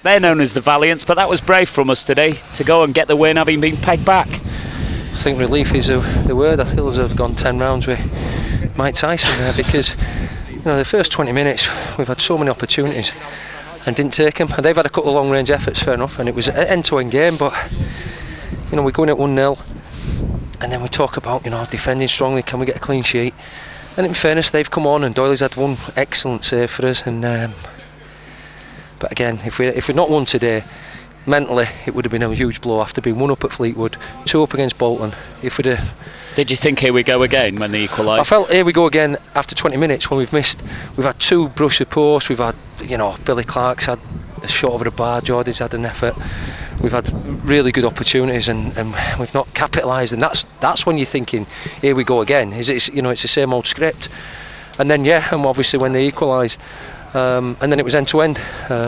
They're known as the Valiants, but that was brave from us today to go and get the win, having been pegged back. I think relief is the word. I feel as though I've gone 10 rounds with Mike Tyson there, because the first 20 minutes we've had so many opportunities and didn't take them. And they've had a couple of long range efforts, fair enough, and it was an end-to-end game. But we're going at 1-0, and then we talk about defending strongly. Can we get a clean sheet? And in fairness, they've come on, and Doyley's had one excellent save for us. And but again, if we'd not won today, mentally it would have been a huge blow after being 1 up at Fleetwood, 2 up against Bolton. If we'd have... Did you think here we go again when they equalised? I felt here we go again after 20 minutes when we've had 2 brush the post. We've had Billy Clark's had a shot over the bar, Geordie's had an effort. We've had really good opportunities and we've not capitalised, and that's when you're thinking, here we go again. It's the same old script. And then and obviously when they equalised, and then it was end to end.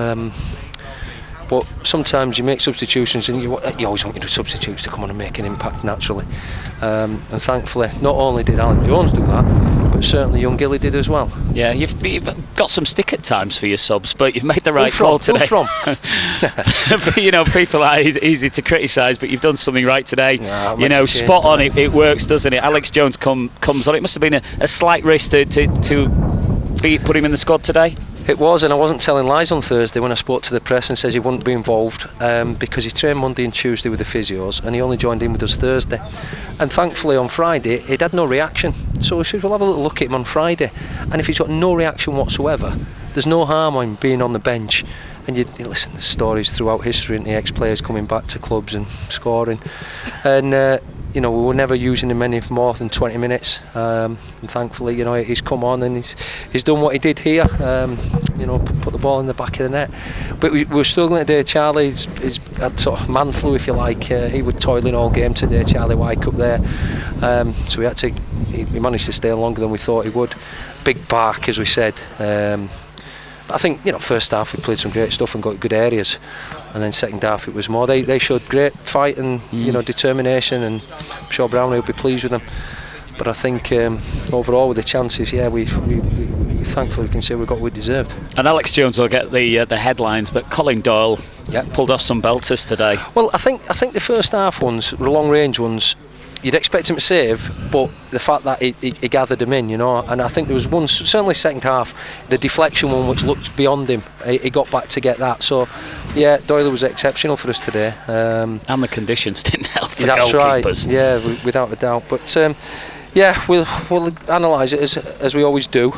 But sometimes you make substitutions, and you always want your substitutes to come on and make an impact naturally. And thankfully, not only did Alex Jones do that, but certainly young Gilly did as well. Yeah, you've got some stick at times for your subs, but you've made the right call today. From? People are easy to criticise, but you've done something right today. Yeah, spot on. It works, doesn't it? Alex Jones comes on. It must have been a slight risk to put him in the squad today. It was, and I wasn't telling lies on Thursday when I spoke to the press and says he wouldn't be involved because he trained Monday and Tuesday with the physios, and he only joined in with us Thursday. And thankfully on Friday he'd had no reaction, so we said we'll have a little look at him on Friday, and if he's got no reaction whatsoever, there's no harm in being on the bench. And you listen to stories throughout history, and the ex-players coming back to clubs and scoring, and we were never using him any more than 20 minutes. And thankfully, he's come on and he's done what he did here. Put the ball in the back of the net. But we were struggling today. Charlie's had sort of man flu, if you like. He was toiling all game today, Charlie Wyke up there. So he managed to stay longer than we thought he would. Big bark, as we said. But I think first half we played some great stuff and got good areas, and then second half it was more. They showed great fight and determination, and I'm sure Brownlee will be pleased with them. But I think overall with the chances, we thankfully can say we got what we deserved. And Alex Jones will get the headlines, but Colin Doyle pulled off some belters today. Well, I think the first half ones, the long range ones, you'd expect him to save, but the fact that he gathered them in, and I think there was one, certainly second half, the deflection one which looked beyond him, he got back to get that. So Doyle was exceptional for us today, and the conditions didn't help the that's goalkeepers. Right, without a doubt. But we'll analyse it as we always do.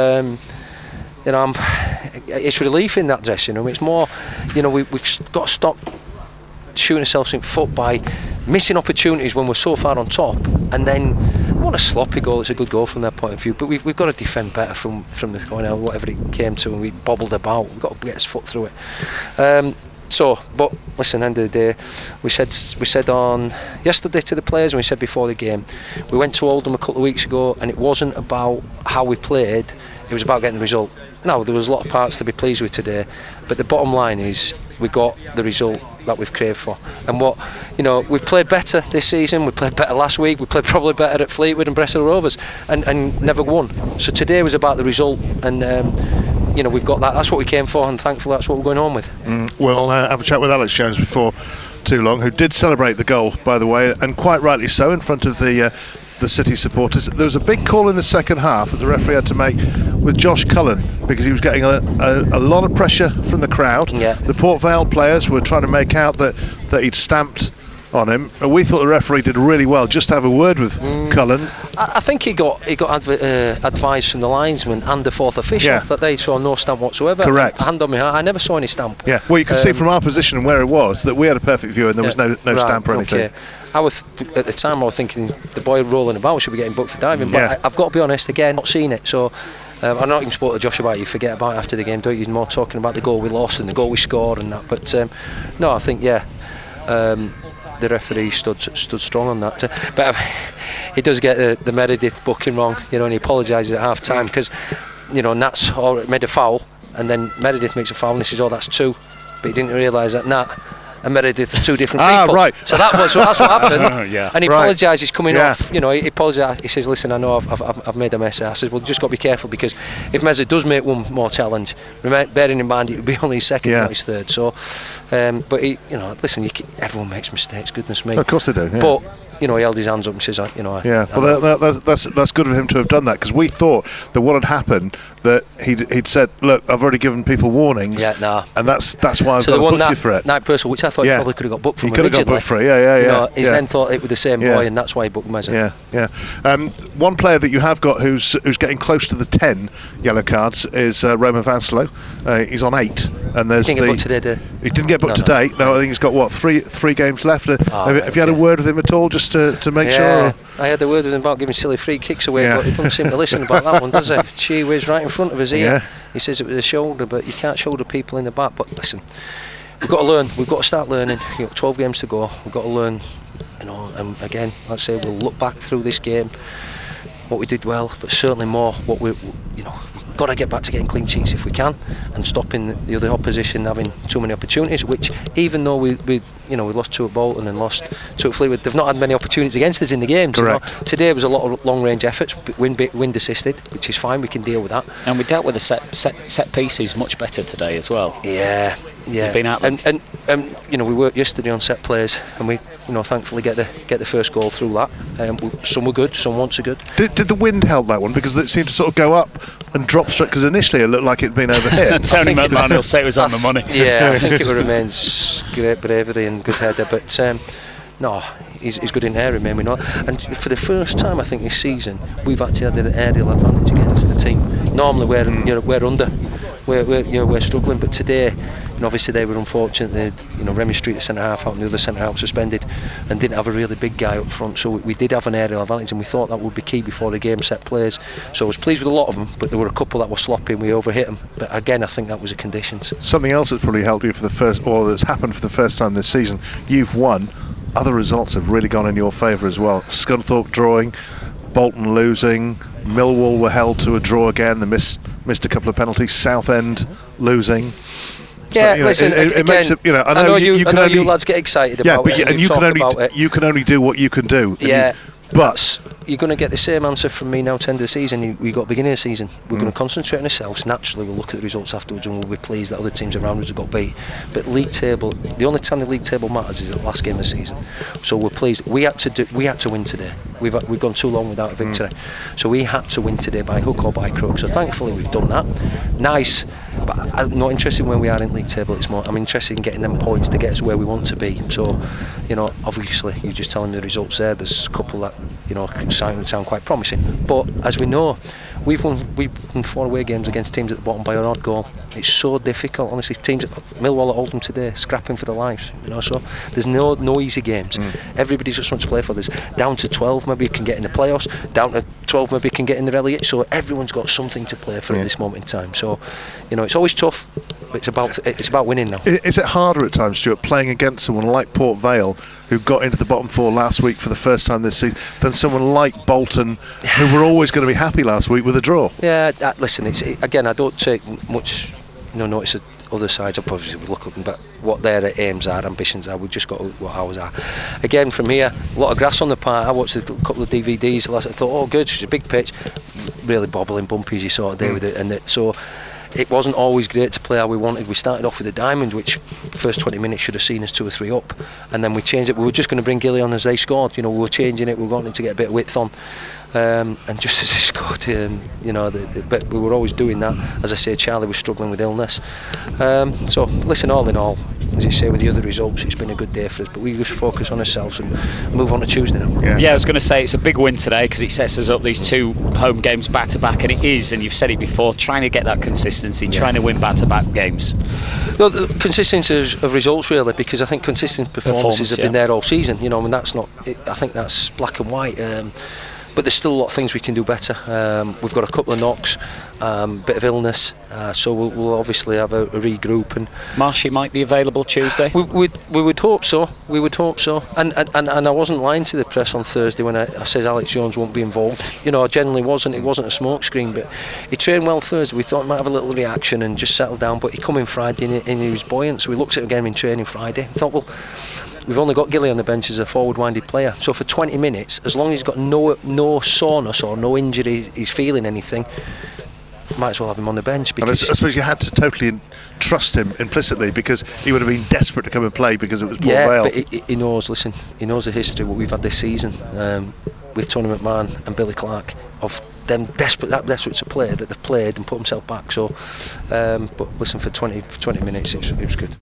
It's relief in that dressing room. It's more, we've got to stop shooting ourselves in foot by missing opportunities when we're so far on top, and then what a sloppy goal. It's a good goal from their point of view, but we've got to defend better from the going out, whatever it came to, and we bobbled about. We've got to get his foot through it. But listen, end of the day, we said on yesterday to the players, and we said before the game, we went to Oldham a couple of weeks ago, and it wasn't about how we played, it was about getting the result. Now, there was a lot of parts to be pleased with today, but the bottom line is we got the result that we've craved for. And we've played better this season, we played better last week, we played probably better at Fleetwood and Bristol Rovers, and never won. So today was about the result, and we've got that. That's what we came for, and thankfully that's what we're going on with. We'll have a chat with Alex Jones before too long, who did celebrate the goal, by the way, and quite rightly so, in front of the City supporters. There was a big call in the second half that the referee had to make with Josh Cullen, because he was getting a lot of pressure from the crowd. The Port Vale players were trying to make out that he'd stamped on him. We thought the referee did really well just to have a word with Cullen. I think he got advice from the linesman and the fourth official that they saw no stamp whatsoever. Correct. Hand on my heart, I never saw any stamp. Well, you can see from our position and where it was that we had a perfect view and there was no stamp or anything. Okay. At the time I was thinking the boy rolling about should be getting booked for diving, but I've got to be honest, again, not seen it, so I'm not even spoke to Josh about it. You forget about it after the game, don't you? You're more talking about the goal we lost and the goal we scored and that, but no, I think the referee stood strong on that, but he does get the Meredith booking wrong, and he apologises at half time because Nats made a foul, and then Meredith makes a foul and he says, oh, that's 2, but he didn't realise that Nat and Meredith are two different people. Right. So that's what happened. Yeah. And he Right. apologises coming Yeah. off. He apologised. He says, "Listen, I know I've made a mess." I said, "Well, just got to be careful, because if Meza does make one more challenge, bearing in mind it would be only his second, not his third." So, but he, listen, everyone makes mistakes. Goodness me. Of course they do. Yeah. But he held his hands up and says, That's good of him to have done that, because we thought that what had happened, that he'd said, look, I've already given people warnings, and that's why I've got to book you for it. Night Purcell, which I thought he probably could have got booked from. He could have got booked for it. He's then thought it was the same boy, and that's why he booked Meza. One player that you have got who's getting close to the 10 yellow cards is Roman Vansalo. He's on 8, and there's He didn't get booked today, He didn't get booked today. No, I think he's got three games left. Have you had a word with him at all, just to make sure? I had a word with him about giving silly free kicks away, but he doesn't seem to listen about that one, does he? She was right in front of us here. Yeah. He says it was a shoulder, but you can't shoulder people in the back. But listen, we've got to learn. We've got to start learning. 12 games to go. We've got to learn. And again, let's say we'll look back through this game, what we did well, but certainly more what we've got to get back to getting clean sheets if we can, and stopping the other opposition having too many opportunities. Which, even though we lost 2 at Bolton and lost 2 at Fleetwood, they've not had many opportunities against us in the games. Correct. Today was a lot of long range efforts, wind assisted, which is fine. We can deal with that. And we dealt with the set pieces much better today as well. Yeah. You've been out and we worked yesterday on set plays, and we thankfully get the first goal through that. Some were good, some weren't so good. Did the wind help that one, because it seemed to sort of go up and drop straight, because initially it looked like it'd been overhit. Tony McMahon will say it was on the money. Yeah, I think it remains great bravery and good header, but no, he's good in air, may we not. And for the first time, I think, this season, we've actually had an aerial advantage against the team. Normally we're under, we're struggling, but today, obviously they were unfortunate. Remy Street, the centre half out, and the other centre half suspended, and didn't have a really big guy up front. So we did have an aerial advantage, and we thought that would be key before the game set plays. So I was pleased with a lot of them, but there were a couple that were sloppy, and we overhit them. But again, I think that was the conditions. Something else that's probably helped you for the first, or that's happened for the first time this season, you've won. Other results have really gone in your favour as well. Scunthorpe drawing, Bolton losing, Millwall were held to a draw again. They missed a couple of penalties. Southend losing. Yeah, so, listen. It makes it. I know you lads get excited about it. And you can only do what you can do. Yeah. But you're going to get the same answer from me now to end of the season. We got beginning of the season. We're going to concentrate on ourselves. Naturally, we'll look at the results afterwards and we'll be pleased that other teams around us have got beat. But league table, the only time the league table matters is the last game of the season. So we're pleased. We had to win today. We've gone too long without a victory. So we had to win today by hook or by crook. So thankfully we've done that. Nice. But I'm not interested in where we are in league table. It's more I'm interested in getting them points to get us where we want to be. So obviously you're just telling me the results there. There's a couple that sound quite promising, but as we know, we've won 4 away games against teams at the bottom by an odd goal. It's so difficult, honestly. Teams at Millwall at Oldham today scrapping for their lives, so there's no easy games. Everybody just wants to play for this. Down to 12 maybe you can get in the playoffs, down to 12 maybe you can get in the relegation, so everyone's got something to play for at this moment in time. So it's always tough, but it's about winning now. Is it harder at times, Stuart, playing against someone like Port Vale, who got into the bottom 4 last week for the first time this season, than someone like Bolton, who were always going to be happy last week with a draw? Yeah, listen, again, I don't take much notice of other sides. Obviously we look up and what their aims are, ambitions are. We've just got what ours are. Again, from here, a lot of grass on the park. I watched a couple of DVDs last. I thought, good, it's a big pitch, really bobbling, bumpy as you sort of do with it, so it wasn't always great to play how we wanted. We started off with a diamond, which first 20 minutes should have seen us 2 or 3 up, and then we changed it. We were just going to bring Gilly on as they scored. We were changing it. We were wanting to get a bit of width on, and just as they scored, but we were always doing that. As I say, Charlie was struggling with illness. So listen, all in all, as you say, with the other results, it's been a good day for us. But we just focus on ourselves and move on to Tuesday now. Yeah, I was going to say it's a big win today because it sets us up these 2 home games back to back, and it is, and you've said it before, trying to get that consistency, trying to win back to back games. No, the consistency of results really, because I think consistent performances have been there all season. And that's not. I think that's black and white. but there's still a lot of things we can do better. We've got a couple of knocks, bit of illness, so we'll obviously have a regroup. And Marshy might be available Tuesday. We would hope so. We would hope so. And I wasn't lying to the press on Thursday when I said Alex Jones won't be involved. I genuinely wasn't. It wasn't a smokescreen, but he trained well Thursday. We thought he might have a little reaction and just settle down, but he come in Friday and he was buoyant. So we looked at it again in training Friday. Thought, well, we've only got Gilly on the bench as a forward-minded player, so for 20 minutes, as long as he's got no soreness or no injury, he's feeling anything, might as well have him on the bench. Because I suppose you had to totally trust him implicitly, because he would have been desperate to come and play because it was Port Vale. But he knows. Listen, he knows the history what we've had this season with Tony McMahon and Billy Clark, of them desperate to play, that they've played and put themselves back. So, but listen, for 20 minutes, it was good.